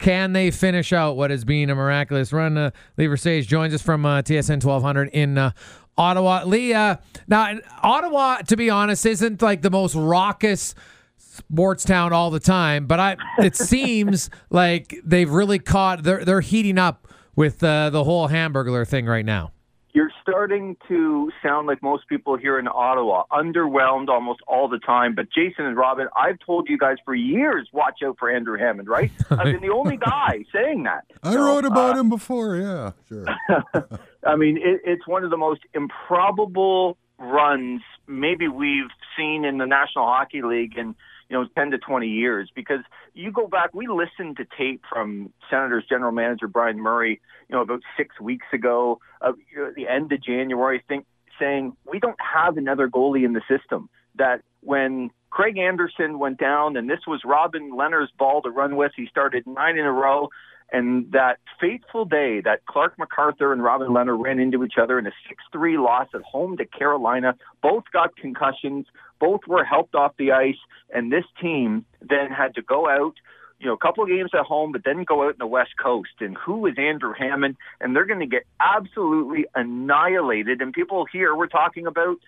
Can they finish out what has been a miraculous run? Lee Versage joins us from TSN 1200 in Ottawa. Lee, now Ottawa, to be honest, isn't like the most raucous sports town all the time, but it seems like they've really caught. They're heating up with the whole Hamburglar thing right now. You're starting to sound like most people here in Ottawa, underwhelmed almost all the time. But Jason and Robin, I've told you guys for years, watch out for Andrew Hammond, right? I've been the only guy saying that. I wrote about him before, yeah, sure. I mean, it's one of the most improbable runs maybe we've seen in the National Hockey League in 10 to 20 years, because you go back, we listened to tape from Senators general manager Brian Murray, about 6 weeks ago, at the end of January, saying we don't have another goalie in the system. That when Craig Anderson went down, and this was Robin Lehner's ball to run with, he started 9 in a row, and that fateful day that Clark MacArthur and Robin Lehner ran into each other in a 6-3 loss at home to Carolina. Both got concussions. Both were helped off the ice. And this team then had to go out, a couple of games at home, but then go out in the West Coast. And who is Andrew Hammond? And they're going to get absolutely annihilated. And people here were talking about,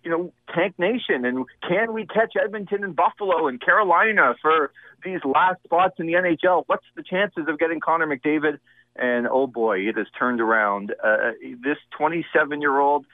Tank Nation, and can we catch Edmonton and Buffalo and Carolina for these last spots in the NHL? What's the chances of getting Connor McDavid? And oh boy, it has turned around. This 27-year-old,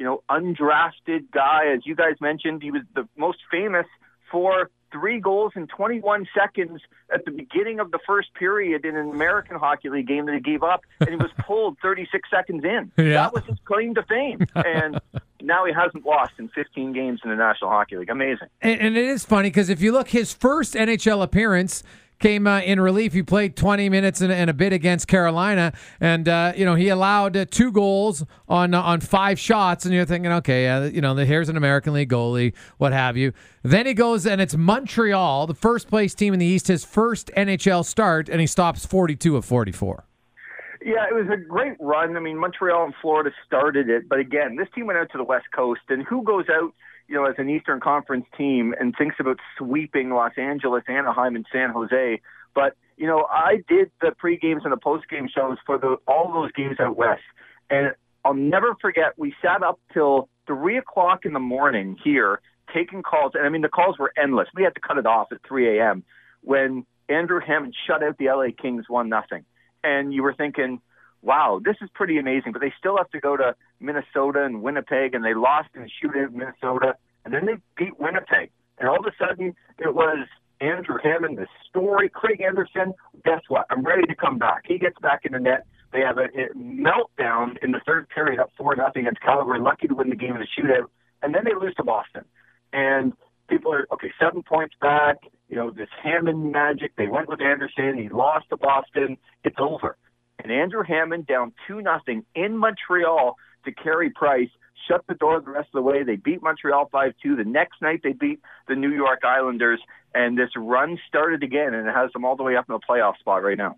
undrafted guy, as you guys mentioned, he was the most famous for 3 goals in 21 seconds at the beginning of the first period in an American Hockey League game that he gave up, and he was pulled 36 seconds in. Yeah. That was his claim to fame. And now he hasn't lost in 15 games in the National Hockey League. Amazing. And it is funny because if you look, his first NHL appearance came in relief. He played 20 minutes and a bit against Carolina, and he allowed 2 goals on 5 shots. And you're thinking, okay, here's an American League goalie, what have you. Then he goes, and it's Montreal, the first place team in the East, his first NHL start, and he stops 42 of 44. Yeah, it was a great run. I mean, Montreal and Florida started it, but again, this team went out to the West Coast, and who goes out as an Eastern Conference team and thinks about sweeping Los Angeles, Anaheim, and San Jose? But, I did the pre-games and the post-game shows for all those games out west. And I'll never forget, we sat up till 3 o'clock in the morning here taking calls. And, I mean, the calls were endless. We had to cut it off at 3 a.m. when Andrew Hammond shut out the LA Kings 1-0. And you were thinking, wow, this is pretty amazing. But they still have to go to Minnesota and Winnipeg, and they lost in a shootout in Minnesota, and then they beat Winnipeg. And all of a sudden, it was Andrew Hammond, the story. Craig Anderson, guess what? I'm ready to come back. He gets back in the net. They have a meltdown in the third period, up 4-0 against Calgary, lucky to win the game in a shootout. And then they lose to Boston. And people are, 7 points back. This Hammond magic. They went with Anderson. He lost to Boston. It's over. And Andrew Hammond down 2-0 in Montreal to Carey Price, shut the door the rest of the way. They beat Montreal 5-2. The next night they beat the New York Islanders, and this run started again, and it has them all the way up in the playoff spot right now.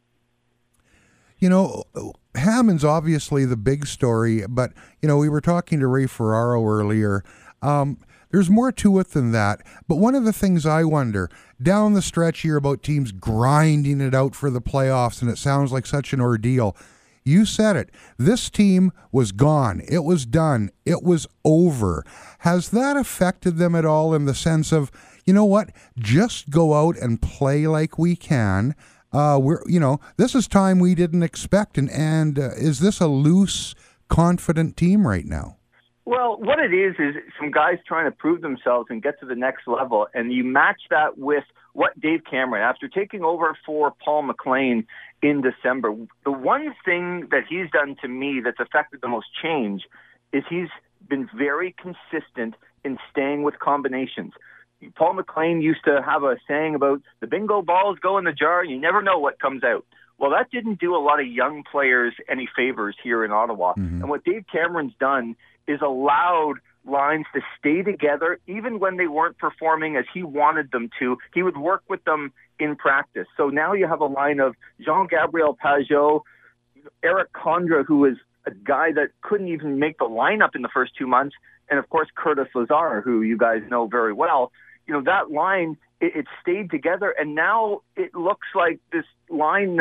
Hammond's obviously the big story, but, we were talking to Ray Ferraro earlier. There's more to it than that. But one of the things I wonder, down the stretch here about teams grinding it out for the playoffs, and it sounds like such an ordeal. You said it. This team was gone. It was done. It was over. Has that affected them at all in the sense of, just go out and play like we can? This is time we didn't expect. And is this a loose, confident team right now? Well, what it is some guys trying to prove themselves and get to the next level, and you match that with what Dave Cameron, after taking over for Paul McLean in December, the one thing that he's done to me that's affected the most change is he's been very consistent in staying with combinations. Paul McLean used to have a saying about the bingo balls go in the jar and you never know what comes out. Well, that didn't do a lot of young players any favors here in Ottawa. Mm-hmm. And what Dave Cameron's done is allowed lines to stay together even when they weren't performing as he wanted them to. He would work with them in practice. So now you have a line of Jean-Gabriel Pageau, Eric Condra, who is a guy that couldn't even make the lineup in the first 2 months, and of course Curtis Lazar, who you guys know very well. That line, it stayed together, and now it looks like this line that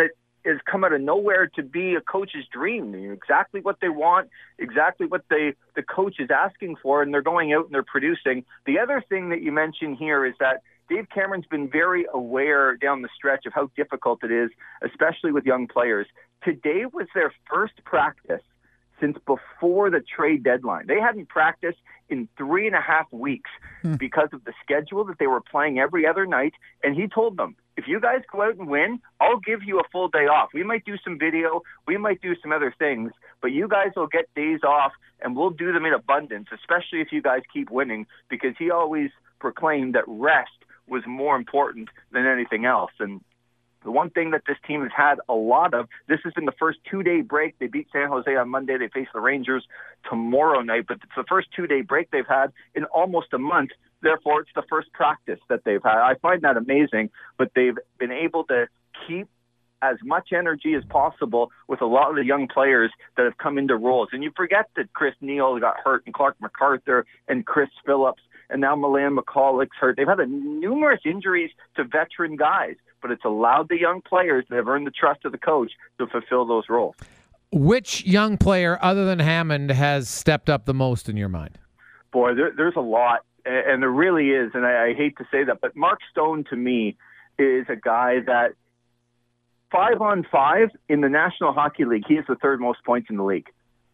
has come out of nowhere to be a coach's dream. Exactly what they want, exactly what the coach is asking for, and they're going out and they're producing. The other thing that you mentioned here is that Dave Cameron's been very aware down the stretch of how difficult it is, especially with young players. Today was their first practice since before the trade deadline. They hadn't practiced in 3.5 weeks because of the schedule that they were playing every other night. And he told them, if you guys go out and win, I'll give you a full day off. We might do some video, we might do some other things, but you guys will get days off, and we'll do them in abundance, especially if you guys keep winning, because he always proclaimed that rest was more important than anything else. And the one thing that this team has had a lot of, this has been the first 2-day break. They beat San Jose on Monday. They face the Rangers tomorrow night, but it's the first 2-day break they've had in almost a month. Therefore, it's the first practice that they've had. I find that amazing, but they've been able to keep as much energy as possible with a lot of the young players that have come into roles. And you forget that Chris Neal got hurt, and Clark MacArthur and Chris Phillips, and now Milan McCulloch's hurt. They've had numerous injuries to veteran guys, but it's allowed the young players that have earned the trust of the coach to fulfill those roles. Which young player, other than Hammond, has stepped up the most in your mind? Boy, there's a lot, and there really is, and I hate to say that, but Mark Stone, to me, is a guy that 5-on-5 in the National Hockey League, he has the third most points in the league.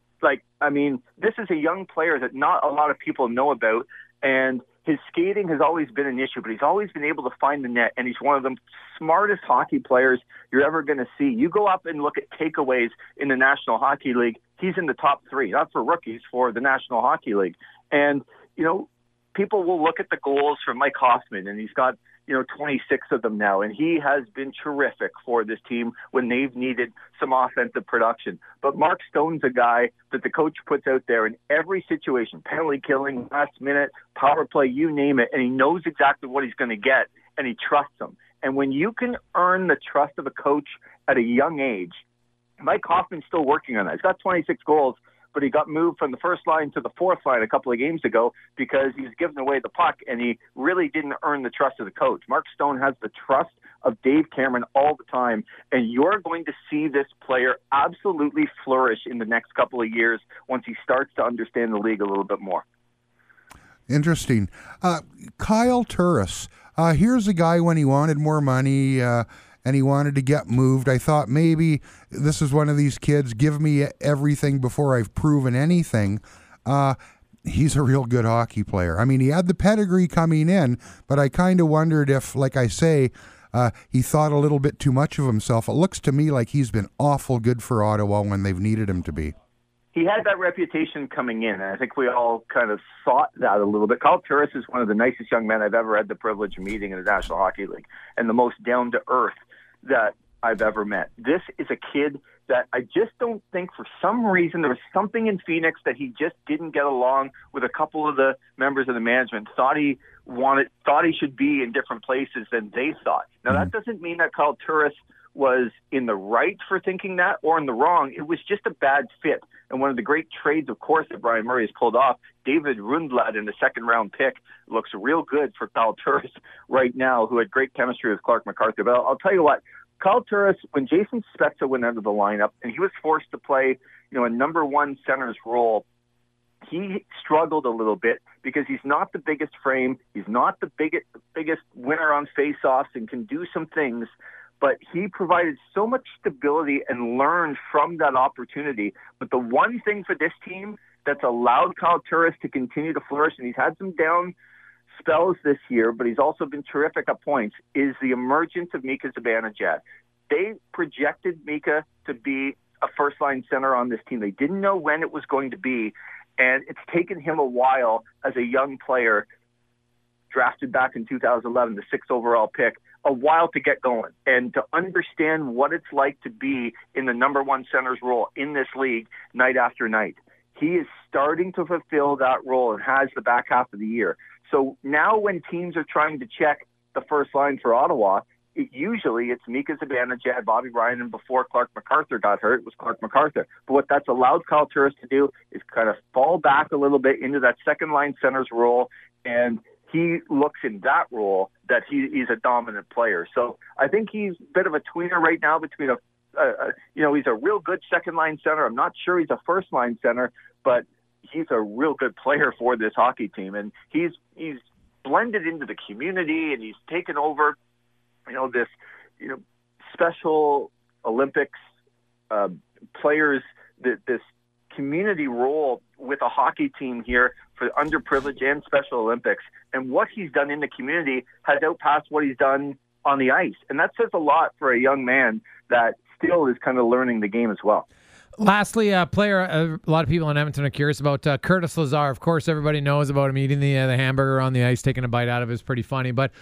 This is a young player that not a lot of people know about, and his skating has always been an issue, but he's always been able to find the net, and he's one of the smartest hockey players you're ever going to see. You go up and look at takeaways in the National Hockey League, he's in the top 3, not for rookies, for the National Hockey League. And, people will look at the goals from Mike Hoffman, and he's got 26 of them now, and he has been terrific for this team when they've needed some offensive production. But Mark Stone's a guy that the coach puts out there in every situation, penalty killing, last minute, power play, you name it, and he knows exactly what he's going to get, and he trusts him. And when you can earn the trust of a coach at a young age, Mike Hoffman's still working on that. He's got 26 goals, but he got moved from the first line to the fourth line a couple of games ago because he was giving away the puck, and he really didn't earn the trust of the coach. Mark Stone has the trust of Dave Cameron all the time, and you're going to see this player absolutely flourish in the next couple of years once he starts to understand the league a little bit more. Interesting. Kyle Turris, here's a guy when he wanted more money, and he wanted to get moved. I thought maybe this is one of these kids, give me everything before I've proven anything. He's a real good hockey player. I mean, he had the pedigree coming in, but I kind of wondered if, like I say, he thought a little bit too much of himself. It looks to me like he's been awful good for Ottawa when they've needed him to be. He had that reputation coming in, and I think we all kind of thought that a little bit. Kyle Turris is one of the nicest young men I've ever had the privilege of meeting in the National Hockey League, and the most down-to-earth that I've ever met. This is a kid that I just don't think, for some reason, there was something in Phoenix that he just didn't get along with a couple of the members of the management, thought he should be in different places than they thought. Now, that doesn't mean that Kyle Turris was in the right for thinking that or in the wrong. It was just a bad fit. And one of the great trades, of course, that Brian Murray has pulled off, David Rundblad in the second-round pick, looks real good for Kyle Turris right now, who had great chemistry with Clark MacArthur. But I'll tell you what, Kyle Turris, when Jason Spezza went out of the lineup and he was forced to play, a number one center's role, he struggled a little bit because he's not the biggest frame. He's not the biggest winner on face-offs and can do some things, but he provided so much stability and learned from that opportunity. But the one thing for this team that's allowed Kyle Turris to continue to flourish, and he's had some down spells this year, but he's also been terrific at points, is the emergence of Mika Zibanejad. They projected Mika to be a first-line center on this team. They didn't know when it was going to be, and it's taken him a while as a young player, drafted back in 2011, the 6th overall pick, a while to get going and to understand what it's like to be in the number one center's role in this league night after night. He is starting to fulfill that role and has the back half of the year. So now when teams are trying to check the first line for Ottawa, usually it's Mika Zibanejad, Bobby Ryan, and before Clark MacArthur got hurt, it was Clark MacArthur. But what that's allowed Kyle Turris to do is kind of fall back a little bit into that second-line center's role, and he looks in that role that he's a dominant player. So I think he's a bit of a tweener right now between a he's a real good second-line center. I'm not sure he's a first-line center, but he's a real good player for this hockey team. And he's blended into the community, and he's taken over, this, Special Olympics players, this community role with a hockey team here for underprivileged and Special Olympics. And what he's done in the community has outpassed what he's done on the ice. And that says a lot for a young man that still is kind of learning the game as well. Lastly, a player a lot of people in Edmonton are curious about, Curtis Lazar. Of course, everybody knows about him eating the hamburger on the ice, taking a bite out of it. It's pretty funny. But,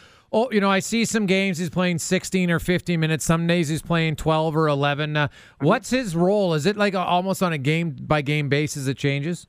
I see some games he's playing 16 or 15 minutes. Some days he's playing 12 or 11. What's his role? Is it like almost on a game-by-game basis it changes?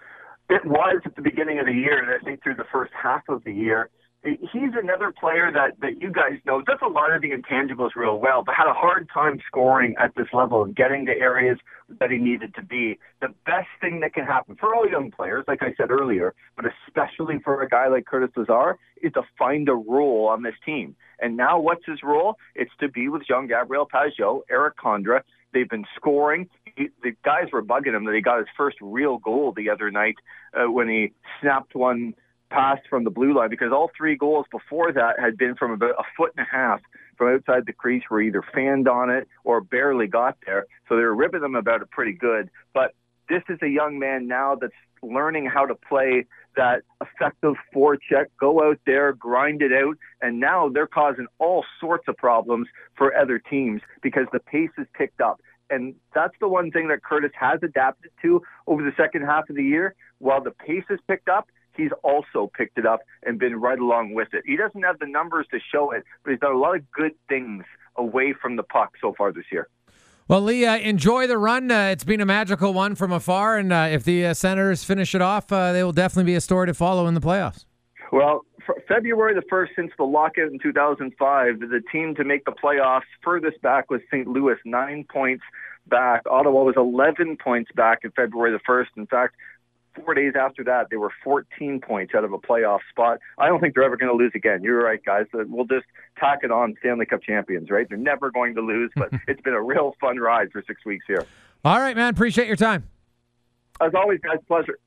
It was at the beginning of the year, and I think through the first half of the year. He's another player that you guys know does a lot of the intangibles real well, but had a hard time scoring at this level and getting to areas that he needed to be. The best thing that can happen for all young players, like I said earlier, but especially for a guy like Curtis Lazar, is to find a role on this team. And now what's his role? It's to be with Jean-Gabriel Pageau, Eric Condra. They've been scoring. The guys were bugging him that he got his first real goal the other night when he snapped one pass from the blue line, because all three goals before that had been from about a foot and a half from outside the crease, where either fanned on it or barely got there. So they were ripping them about it pretty good. But this is a young man now that's learning how to play that effective forecheck, go out there, grind it out, and now they're causing all sorts of problems for other teams because the pace is picked up. And that's the one thing that Curtis has adapted to over the second half of the year. While the pace is picked up, he's also picked it up and been right along with it. He doesn't have the numbers to show it, but he's done a lot of good things away from the puck so far this year. Well, Lee, enjoy the run. It's been a magical one from afar, and if the Senators finish it off, they will definitely be a story to follow in the playoffs. Well, February the 1st, since the lockout in 2005, the team to make the playoffs furthest back was St. Louis, 9 points back. Ottawa was 11 points back in February the 1st. In fact, 4 days after that, they were 14 points out of a playoff spot. I don't think they're ever going to lose again. You're right, guys. We'll just tack it on Stanley Cup champions, right? They're never going to lose, but it's been a real fun ride for 6 weeks here. All right, man. Appreciate your time. As always, guys, pleasure.